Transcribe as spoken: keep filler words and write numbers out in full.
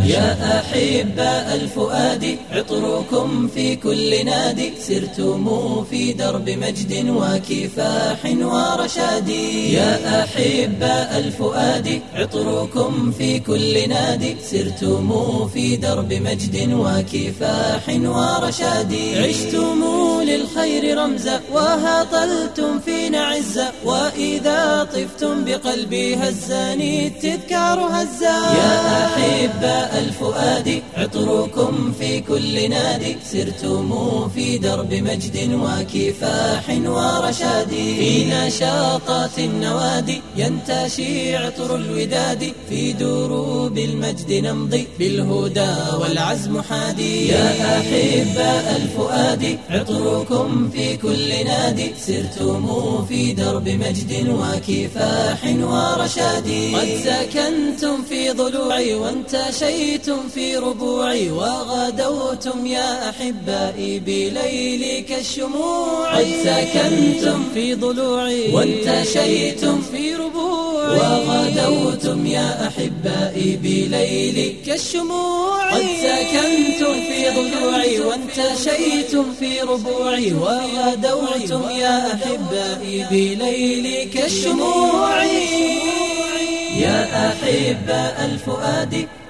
يا أحباء الفؤاد عطركم في كل نادي، سرتم في درب مجد وكفاح ورشاد. يا أحباء الفؤاد عطركم في كل نادي، سرتم في درب مجد وكفاح ورشاد. عشتم للخير رمزا وهطلتم فينا عزا، وإذا طفتم بقلبي هزاني التذكار هزا. يا أحباء الفؤاد عطركم في كل نادي، سرتم في درب مجد وكفاح ورشاد. في نشاطات النوادي ينتشي عطر الوداد، في دروب المجد نمضي بالهدى والعزم حادي. يا أحباء الفؤاد عطركم في كل نادي، سرتم في درب مجد وكفاح ورشاد. قد سكنتم في ضلوعي وانتشيتم في ربوعي، وغدوتم يا أحبائي بليل كالشموع. قد سكنتم في ضلوعي وانتشيتم في ربوعي، وغدوتم يا أحبائي بليل كالشموع. قد سكنتم في ضلوعي وانتشيتم في ربوعي، وغدوتم يا أحبائي بليل كالشموع. يا أحباء الفؤاد